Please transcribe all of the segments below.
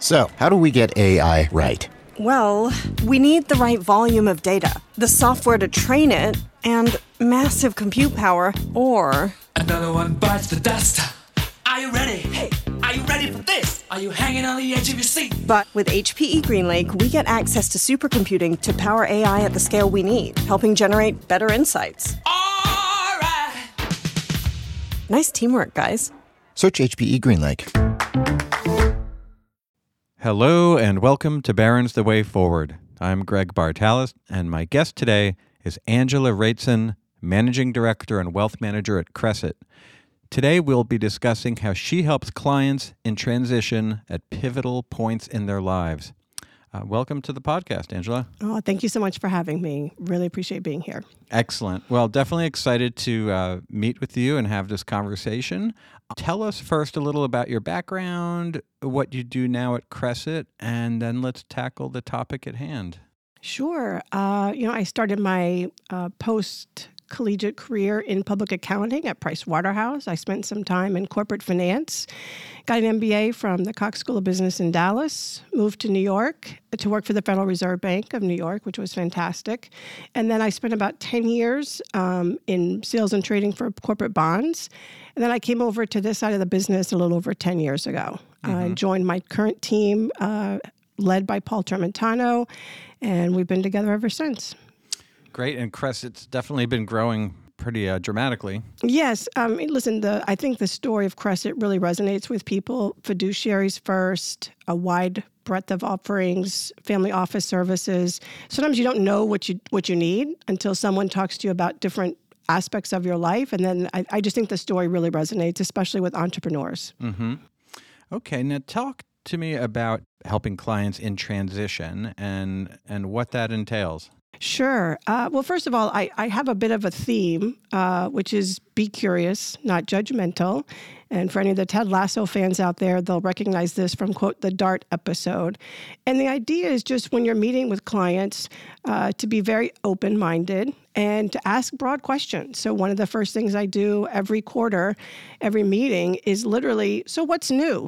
So, how do we get AI right? Well, we need the right volume of data, the software to train it, and massive compute power, or... Another one bites the dust. Are you ready? Hey, are you ready for this? Are you hanging on the edge of your seat? But with HPE GreenLake, we get access to supercomputing to power AI at the scale we need, helping generate better insights. All right. Nice teamwork, guys. Search HPE GreenLake. Hello and welcome to Barron's The Way Forward. I'm Greg Bartalis, and my guest today is Angela Wrightson, Managing Director and Wealth Manager at Crescit. Today we'll be discussing how she helps clients in transition at pivotal points in their lives. Welcome to the podcast, Angela. Oh, thank you so much for having me. Really appreciate being here. Excellent. Well, definitely excited to meet with you and have this conversation. Tell us first a little about your background, what you do now at Crescit, and then let's tackle the topic at hand. Sure. I started my post-collegiate career in public accounting at Price Waterhouse. I spent some time in corporate finance, got an MBA from the Cox School of Business in Dallas, moved to New York to work for the Federal Reserve Bank of New York, which was fantastic. And then I spent about 10 years in sales and trading for corporate bonds. And then I came over to this side of the business a little over 10 years ago. I joined my current team, led by Paul Tramontano, and we've been together ever since. Great, and Crescit's definitely been growing pretty dramatically. Yes. Listen, I think the story of Crescit really resonates with people. Fiduciaries first, a wide breadth of offerings, family office services. Sometimes you don't know what you need until someone talks to you about different aspects of your life. And then I just think the story really resonates, especially with entrepreneurs. Mm-hmm. Okay, now talk to me about helping clients in transition and what that entails. Sure. Well, first of all, I have a bit of a theme, which is be curious, not judgmental. And for any of the Ted Lasso fans out there, they'll recognize this from, quote, the DART episode. And the idea is just when you're meeting with clients to be very open-minded and to ask broad questions. So one of the first things I do every quarter, every meeting is literally, so what's new?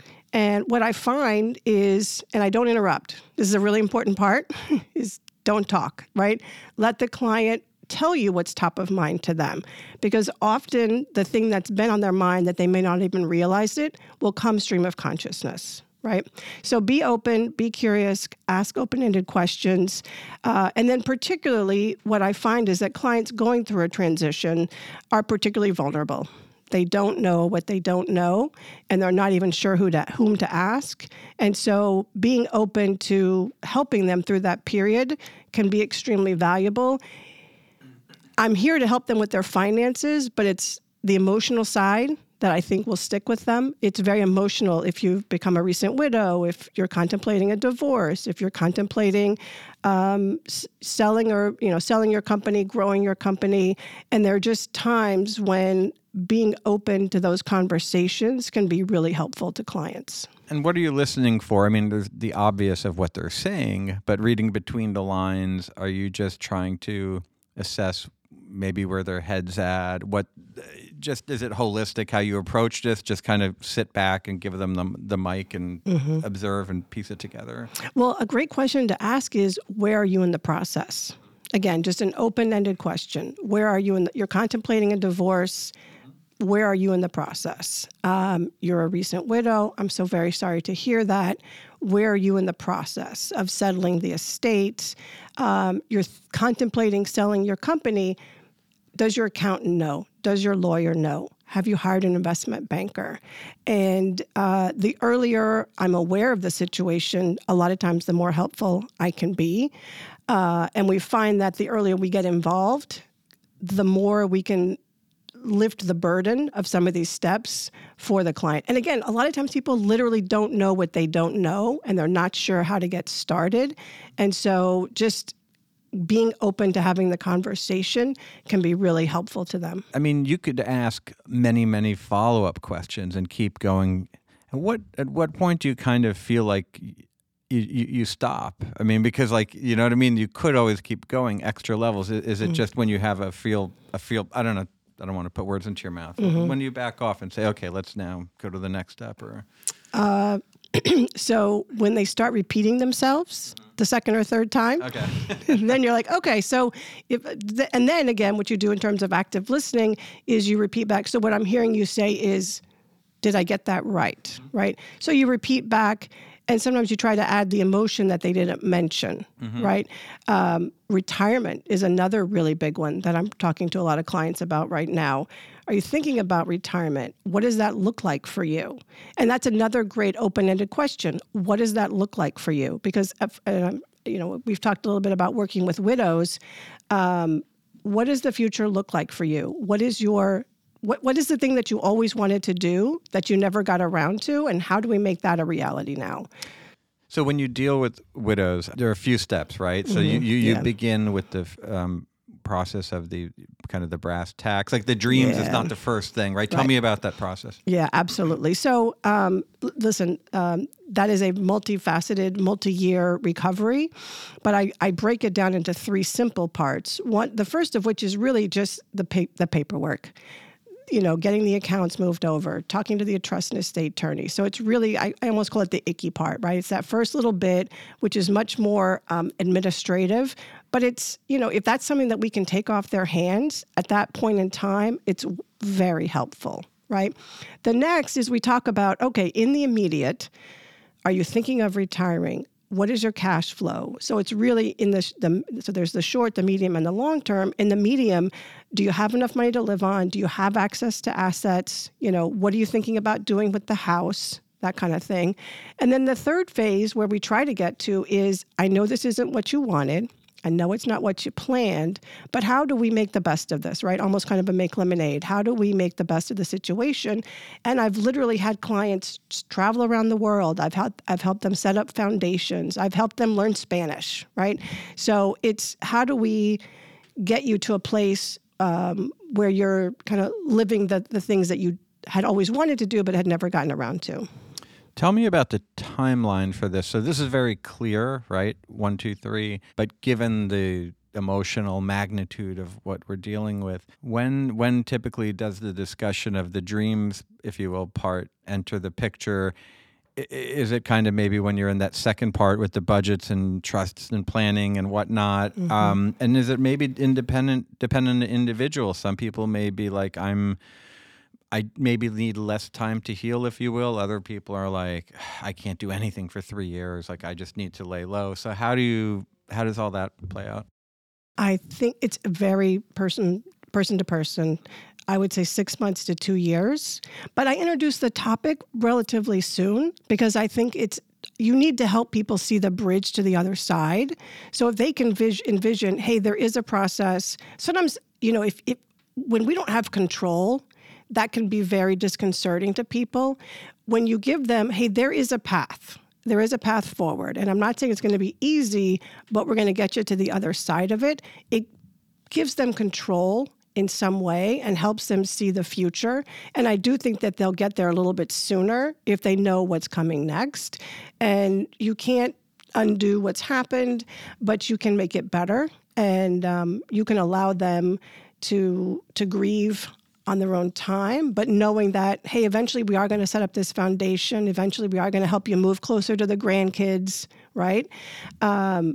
And what I find is, and I don't interrupt, this is a really important part, is don't talk, right? Let the client tell you what's top of mind to them. Because often the thing that's been on their mind that they may not even realize it will come stream of consciousness, right? So be open, be curious, ask open-ended questions. And then particularly what I find is that clients going through a transition are particularly vulnerable. They don't know what they don't know, and they're not even sure whom to ask. And so being open to helping them through that period can be extremely valuable. I'm here to help them with their finances, but it's the emotional side that I think will stick with them. It's very emotional if you've become a recent widow, if you're contemplating a divorce, if you're contemplating selling your company, growing your company. And there are just times when being open to those conversations can be really helpful to clients. And what are you listening for? I mean, there's the obvious of what they're saying, but reading between the lines, are you just trying to assess maybe where their head's at? Is it holistic how you approach this? Just kind of sit back and give them the mic and observe and piece it together? Well, a great question to ask is, where are you in the process? Again, just an open-ended question. Where are you you're contemplating a divorce? Where are you in the process? You're a recent widow. I'm so very sorry to hear that. Where are you in the process of settling the estate? You're contemplating selling your company. Does your accountant know? Does your lawyer know? Have you hired an investment banker? And the earlier I'm aware of the situation, a lot of times the more helpful I can be. And we find that the earlier we get involved, the more we can lift the burden of some of these steps for the client. And again, a lot of times people literally don't know what they don't know, and they're not sure how to get started. And so just being open to having the conversation can be really helpful to them. I mean, you could ask many, many follow-up questions and keep going. At what point do you kind of feel like you stop? I mean, because you know what I mean? You could always keep going extra levels. Is it just when you have a feel, I don't know, I don't want to put words into your mouth. When do you back off and say, okay, let's now go to the next step? Or So when they start repeating themselves the second or third time, Okay. then you're like, okay, so and then again, what you do in terms of active listening is you repeat back. So what I'm hearing you say is, did I get that right? Right. So you repeat back, and sometimes you try to add the emotion that they didn't mention, right? Retirement is another really big one that I'm talking to a lot of clients about right now. Are you thinking about retirement? What does that look like for you? And that's another great open-ended question. What does that look like for you? Because, we've talked a little bit about working with widows. What does the future look like for you? What is the thing that you always wanted to do that you never got around to? And how do we make that a reality now? So when you deal with widows, there are a few steps, right? So you begin with the process of the kind of the brass tacks. Like the dreams is not the first thing, right? Tell me about that process. Yeah, absolutely. So listen, that is a multifaceted, multi-year recovery, but I break it down into three simple parts. The first of which is really just the paperwork. Getting the accounts moved over, talking to the trust and estate attorney. So it's really, I almost call it the icky part, right? It's that first little bit, which is much more administrative. But it's, if that's something that we can take off their hands at that point in time, it's very helpful, right? The next is we talk about, okay, in the immediate, are you thinking of retiring? What is your cash flow? So it's really so there's the short, the medium, and the long term. In the medium, do you have enough money to live on? Do you have access to assets? What are you thinking about doing with the house? That kind of thing. And then the third phase where we try to get to is, I know this isn't what you wanted. I know it's not what you planned, but how do we make the best of this, right? Almost kind of a make lemonade. How do we make the best of the situation? And I've literally had clients travel around the world. I've helped them set up foundations. I've helped them learn Spanish, right? So it's how do we get you to a place where you're kind of living the things that you had always wanted to do but had never gotten around to. Tell me about the timeline for this. So this is very clear, right? 1, 2, 3. But given the emotional magnitude of what we're dealing with, when typically does the discussion of the dreams, if you will, part enter the picture? Is it kind of maybe when you're in that second part with the budgets and trusts and planning and whatnot? And is it maybe dependent on the individual? Some people may be like, I maybe need less time to heal, if you will. Other people are like, I can't do anything for 3 years. Like, I just need to lay low. So how does all that play out? I think it's very person to person. I would say 6 months to 2 years. But I introduced the topic relatively soon because I think you need to help people see the bridge to the other side. So if they can envision, hey, there is a process. Sometimes, if when we don't have control, that can be very disconcerting to people. When you give them, hey, there is a path. There is a path forward. And I'm not saying it's going to be easy, but we're going to get you to the other side of it. It gives them control in some way and helps them see the future. And I do think that they'll get there a little bit sooner if they know what's coming next. And you can't undo what's happened, but you can make it better. And you can allow them to grieve on their own time, but knowing that, hey, eventually we are going to set up this foundation. Eventually we are going to help you move closer to the grandkids, right? And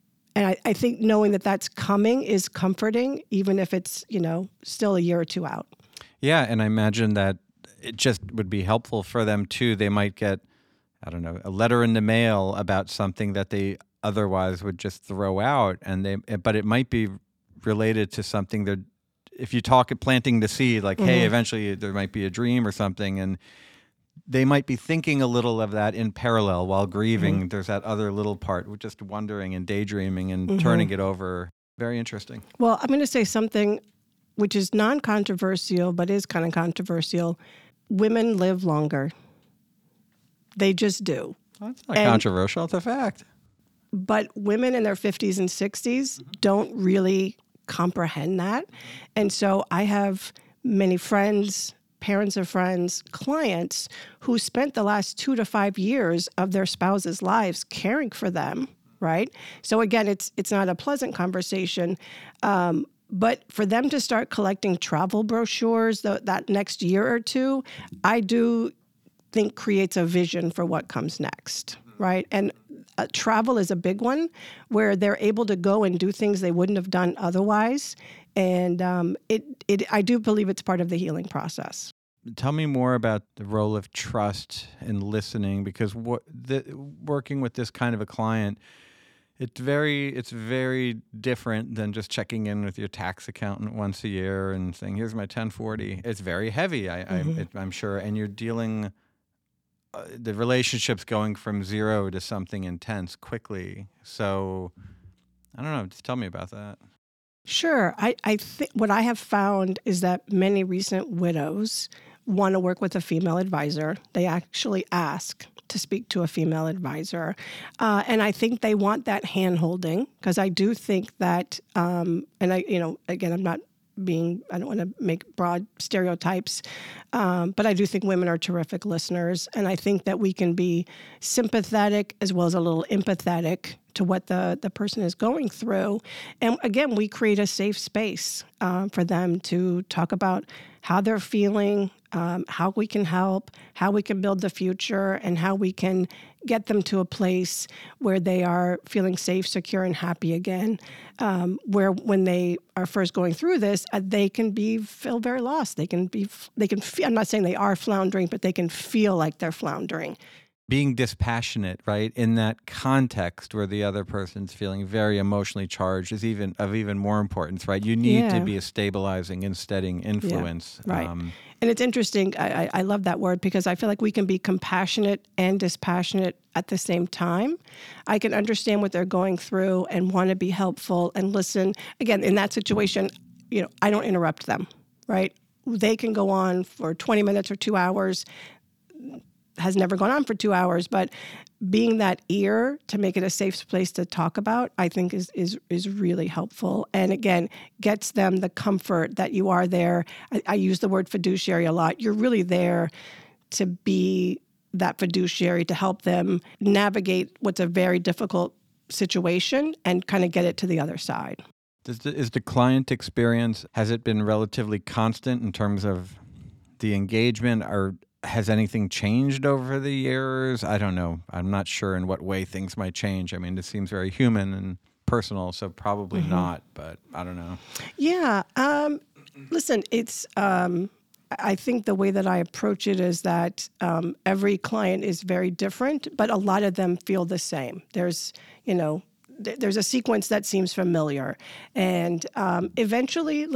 I think knowing that that's coming is comforting, even if it's, still a year or two out. Yeah, and I imagine that it just would be helpful for them too. They might get, I don't know, a letter in the mail about something that they otherwise would just throw out, but it might be related to something they're, if you talk at planting the seed, like, hey, eventually there might be a dream or something, and they might be thinking a little of that in parallel while grieving. There's that other little part, with just wondering and daydreaming and turning it over. Very interesting. Well, I'm going to say something which is non-controversial, but is kind of controversial. Women live longer. They just do. Well, that's not controversial. It's a fact. But women in their 50s and 60s don't really comprehend that. And so I have many friends, parents of friends, clients who spent the last 2 to 5 years of their spouse's lives caring for them, right? So again, it's not a pleasant conversation, but for them to start collecting travel brochures that next year or two, I do think creates a vision for what comes next, right? And travel is a big one where they're able to go and do things they wouldn't have done otherwise. And I do believe it's part of the healing process. Tell me more about the role of trust and listening, because working with this kind of a client, it's very different than just checking in with your tax accountant once a year and saying, here's my 1040. It's very heavy, I'm sure, and you're dealing, the relationship's going from zero to something intense quickly. So, I don't know, just tell me about that. Sure. I think what I have found is that many recent widows want to work with a female advisor. They actually ask to speak to a female advisor. And I think they want that hand-holding, because I do think that, and again, I don't want to make broad stereotypes, but I do think women are terrific listeners. And I think that we can be sympathetic as well as a little empathetic to what the person is going through. And again, we create a safe space for them to talk about how they're feeling, how we can help, how we can build the future, and how we can get them to a place where they are feeling safe, secure, and happy again. Where when they are first going through this, they can feel very lost. They can feel, I'm not saying they are floundering, but they can feel like they're floundering. Being dispassionate, right, in that context where the other person's feeling very emotionally charged is of even more importance, right? You need to be a stabilizing and steadying influence. Yeah, right. And it's interesting. I love that word, because I feel like we can be compassionate and dispassionate at the same time. I can understand what they're going through and want to be helpful and listen. Again, in that situation, I don't interrupt them, right? They can go on for 20 minutes or 2 hours. Has never gone on for 2 hours, but being that ear to make it a safe place to talk about, I think is really helpful. And again, gets them the comfort that you are there. I use the word fiduciary a lot. You're really there to be that fiduciary to help them navigate what's a very difficult situation and kind of get it to the other side. Is the client experience, has it been relatively constant in terms of the engagement, or has anything changed over the years? I don't know. I'm not sure in what way things might change. I mean, this seems very human and personal, so probably not, but I don't know. Yeah. Listen, it's, I think the way that I approach it is that every client is very different, but a lot of them feel the same. There's a sequence that seems familiar. And eventually,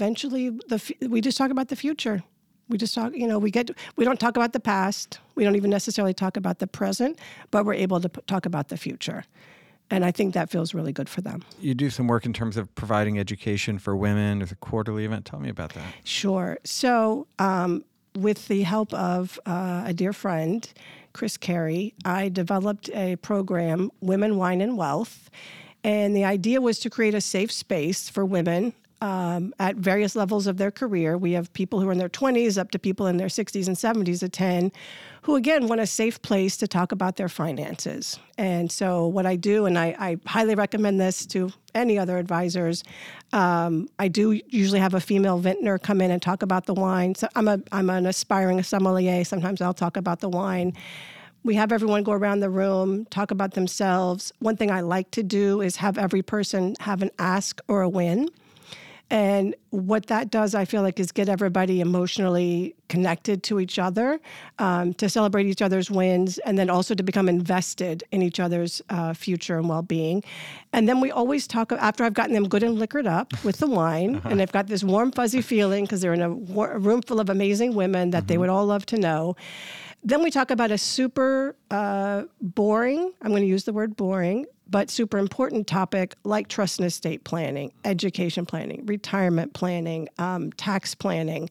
we just talk about the future. We just talk, we don't talk about the past. We don't even necessarily talk about the present, but we're able to talk about the future. And I think that feels really good for them. You do some work in terms of providing education for women. There's a quarterly event. Tell me about that. Sure. So with the help of a dear friend, Chris Carey, I developed a program, Women, Wine, and Wealth. And the idea was to create a safe space for women at various levels of their career. We have people who are in their 20s up to people in their 60s and 70s attend, who, again, want a safe place to talk about their finances. And so what I do, and I highly recommend this to any other advisors, I do usually have a female vintner come in and talk about the wine. So I'm an aspiring sommelier. Sometimes I'll talk about the wine. We have everyone go around the room, talk about themselves. One thing I like to do is have every person have an ask or a win. And what that does, I feel like, is get everybody emotionally connected to each other, to celebrate each other's wins, and then also to become invested in each other's future and well-being. And then we always talk, after I've gotten them good and liquored up with the wine, and they've got this warm, fuzzy feeling because they're in a room full of amazing women that they would all love to know. Then we talk about a super boring, I'm going to use the word boring, but super important topic like trust and estate planning, education planning, retirement planning, tax planning.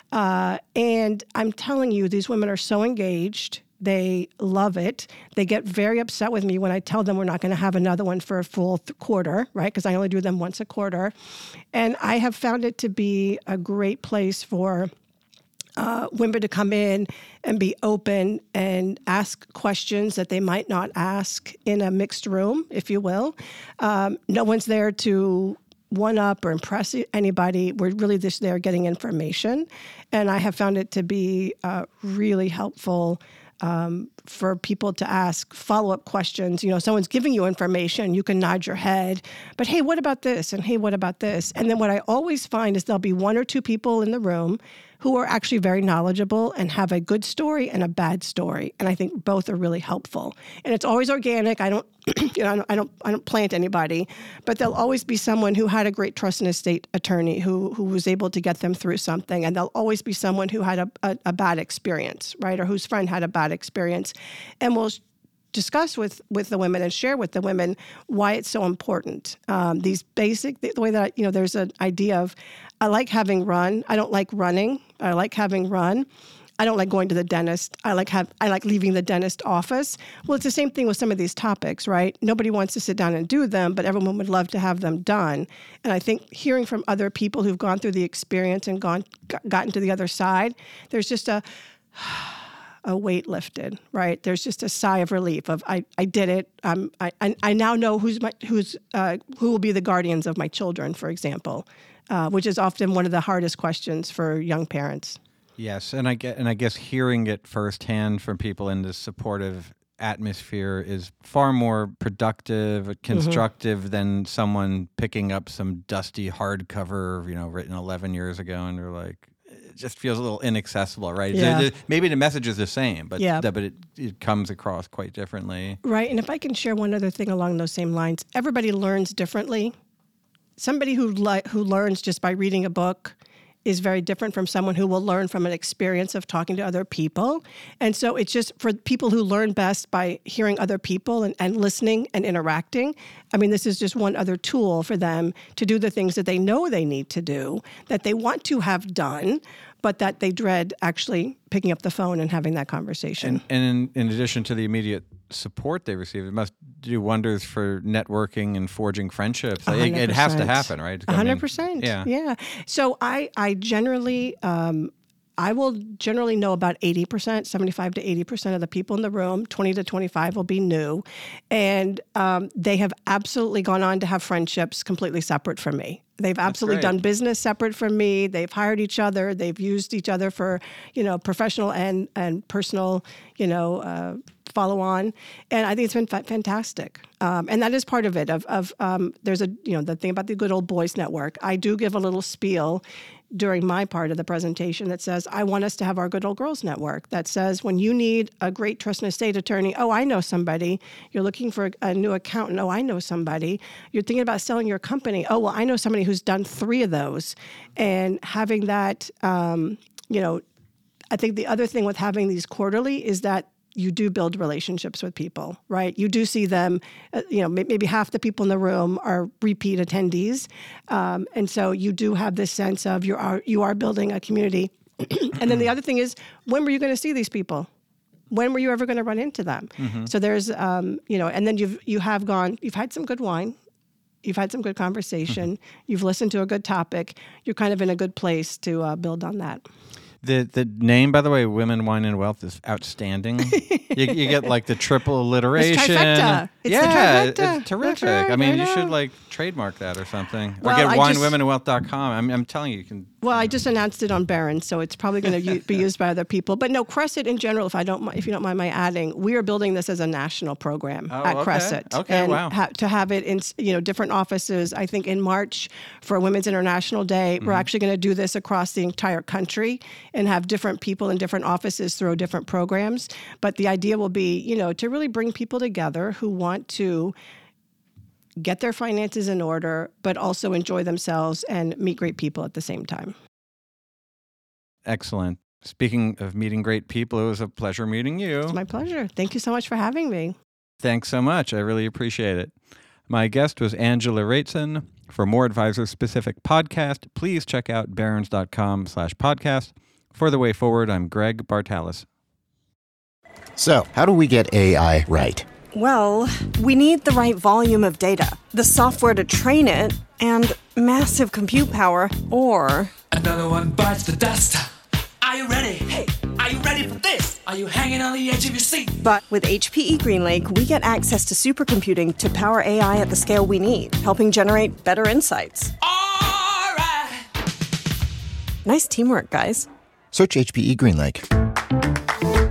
And I'm telling you, these women are so engaged. They love it. They get very upset with me when I tell them we're not going to have another one for a full quarter, right? Because I only do them once a quarter. And I have found it to be a great place for women to come in and be open and ask questions that they might not ask in a mixed room, if you will. No one's there to one-up or impress anybody. We're really just there getting information. And I have found it to be really helpful for people to ask follow-up questions. Someone's giving you information, you can nod your head, but hey, what about this? And hey, what about this? And then what I always find is there'll be one or two people in the room who are actually very knowledgeable and have a good story and a bad story. And I think both are really helpful. And it's always organic. I don't, I don't plant anybody, but there'll always be someone who had a great trust and estate attorney who was able to get them through something. And there'll always be someone who had a bad experience, right? Or whose friend had a bad experience. And we'll discuss with the women and share with the women why it's so important. These basic, the way that, there's an idea of, I like having run. I don't like running. I like having run. I don't like going to the dentist. I like leaving the dentist office. Well, it's the same thing with some of these topics, right? Nobody wants to sit down and do them, but everyone would love to have them done. And I think hearing from other people who've gone through the experience and gotten to the other side, there's just a weight lifted, right? There's just a sigh of relief of I did it. I now know who will be the guardians of my children, for example, which is often one of the hardest questions for young parents. Yes, and I guess hearing it firsthand from people in this supportive atmosphere is far more productive, constructive than someone picking up some dusty hardcover, written 11 years ago, and they're like, it just feels a little inaccessible, right? Yeah. Maybe the message is the same, but yeah. but it comes across quite differently. Right, and if I can share one other thing along those same lines, everybody learns differently. Somebody who learns just by reading a book is very different from someone who will learn from an experience of talking to other people. And so it's just for people who learn best by hearing other people and listening and interacting. I mean, this is just one other tool for them to do the things that they know they need to do, that they want to have done, but that they dread actually picking up the phone and having that conversation. And in addition to the immediate support they receive, it must do wonders for networking and forging friendships. It has to happen, right? 100%. Yeah. So I generally, I will generally know about 80%, 75 to 80% of the people in the room. 20 to 25 will be new. And they have absolutely gone on to have friendships completely separate from me. They've absolutely done business separate from me. They've hired each other. They've used each other for, professional and personal, follow on. And I think it's been fantastic. And that is part of it. There's the thing about the Good Old Boys Network. I do give a little spiel during my part of the presentation that says, I want us to have our Good Old Girls Network that says, when you need a great trust and estate attorney, oh, I know somebody. You're looking for a new accountant. Oh, I know somebody. You're thinking about selling your company. Oh, well, I know somebody who's done 3 of those. And having that, I think the other thing with having these quarterly is that you do build relationships with people, right? You do see them, maybe half the people in the room are repeat attendees. And so you do have this sense of you are building a community. And then the other thing is, when were you going to see these people? When were you ever going to run into them? Mm-hmm. So there's, and then you've had some good wine. You've had some good conversation. Mm-hmm. You've listened to a good topic. You're kind of in a good place to build on that. The name, by the way, Women, Wine, and Wealth, is outstanding. you get like the triple alliteration. It's trifecta. It's the trifecta. It's terrific. Right. I mean, you should like trademark that or something. Or get winewomenandwealth.com. I'm telling you can. Well, I just announced it on Barron's, so it's probably going to be used by other people. But no, Crescit in general, if you don't mind my adding, we are building this as a national program at Crescit. Okay, and wow. To have it in different offices. I think in March for Women's International Day, we're actually going to do this across the entire country and have different people in different offices through different programs. But the idea will be, to really bring people together who want to get their finances in order, but also enjoy themselves and meet great people at the same time. Excellent. Speaking of meeting great people, it was a pleasure meeting you. It's my pleasure. Thank you so much for having me. Thanks so much. I really appreciate it. My guest was Angela Wraitzen. For more advisor-specific podcast, please check out barrons.com/podcast. For The Way Forward, I'm Greg Bartalos. So, how do we get AI right? Well, we need the right volume of data, the software to train it, and massive compute power, or another one bites the dust. Are you ready? Hey, are Are you ready for this? Are you hanging on the edge of your seat? But with HPE GreenLake, we get access to supercomputing to power AI at the scale we need, helping generate better insights. All right. Nice teamwork, guys. Search HPE GreenLake.